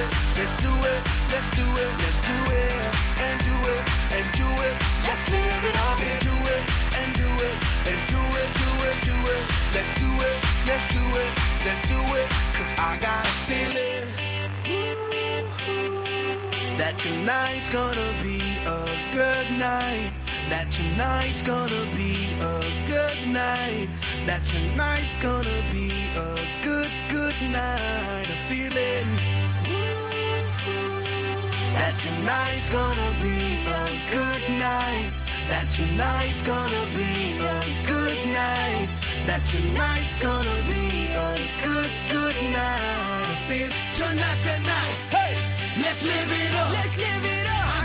it, let's do it, let's do it, let's do it, and do it, and do it. Let's live it up and do it, and do it, and do it, do it, do it. Let's do it, let's do it, let's do it. 'Cause I got a feeling that tonight's gonna be a good night. That tonight's gonna be a good night. That tonight's gonna be a good, good night. A feeling that tonight's gonna be a good night. That tonight's gonna be a good night. That tonight's gonna be a good, good night. I feel tonight, hey, let's live it up. Let's live it up. I